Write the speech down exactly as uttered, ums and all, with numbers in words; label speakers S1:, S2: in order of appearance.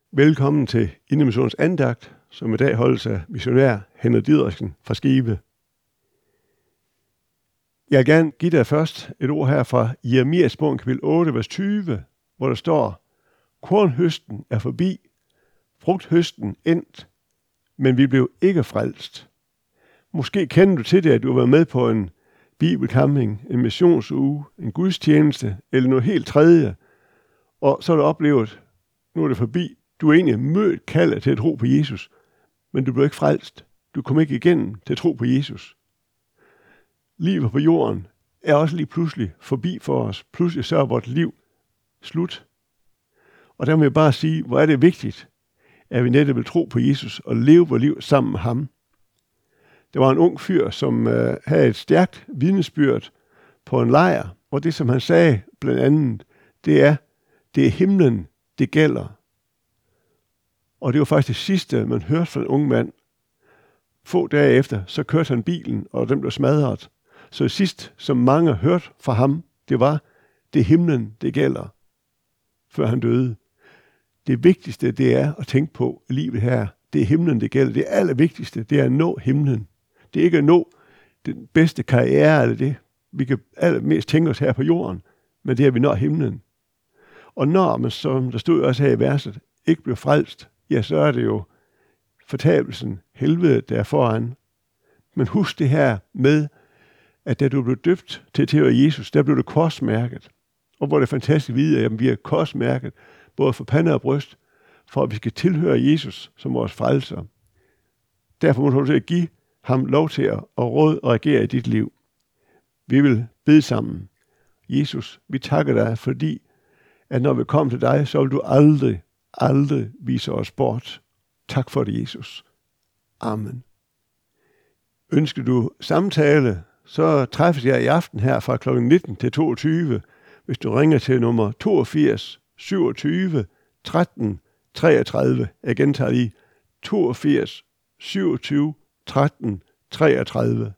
S1: Velkommen til Indremissionens andagt, som i dag holdes af missionær Henrik Didriksen fra Skive. Jeg vil gerne give dig først et ord her fra Jeremias bog, kapitel otte, vers tyve, hvor der står: Kornhøsten er forbi, frugthøsten endt, men vi blev ikke frelst. Måske kender du til det, at du har været med på en bibelcamping, en missionsuge, en gudstjeneste eller noget helt tredje, og så har du oplevet, nu er det forbi. Du er egentlig mødt kaldet til at tro på Jesus, men du blev ikke frelst. Du kom ikke igennem til at tro på Jesus. Livet på jorden er også lige pludselig forbi for os. Pludselig så er vort liv slut. Og der må jeg bare sige, hvor er det vigtigt, at vi netop vil tro på Jesus og leve vores liv sammen med ham. Der var en ung fyr, som øh, havde et stærkt vidnesbyrd på en lejr, og det, som han sagde blandt andet, det er, det er himlen, det gælder. Og det var faktisk det sidste, man hørte fra en ung mand. Få dage efter, så kørte han bilen, og den blev smadret. Så det sidste, som mange hørte fra ham, det var, det er himlen, det gælder, før han døde. Det vigtigste, det er at tænke på i livet her. Det er himlen, det gælder. Det allervigtigste, det er at nå himlen. Det er ikke at nå den bedste karriere, eller det, vi kan allermest tænke os her på jorden, men det er, at vi når himlen. Og når man, som der stod også her i verset, ikke bliver frelst, ja, så er det jo fortabelsen, helvede, der er foran. Men husk det her med, at da du blev døbt til at tilhøre Jesus, der blev du korsmærket. Og hvor det er fantastisk at vide, at vi er korsmærket, både for pande og bryst, for at vi skal tilhøre Jesus som vores frelser. Derfor må du til at give ham lov til at råde og regere i dit liv. Vi vil bede sammen. Jesus, vi takker dig, fordi at når vi kommer til dig, så vil du aldrig, aldrig vise os bort. Tak for det, Jesus. Amen. Ønsker du samtale, så træffes jeg i aften her fra klokken nitten til toogtyve, hvis du ringer til nummer toogfirs syvogtyve tretten treogtredive. Jeg gentager lige toogfirs syvogtyve tretten treogtredive.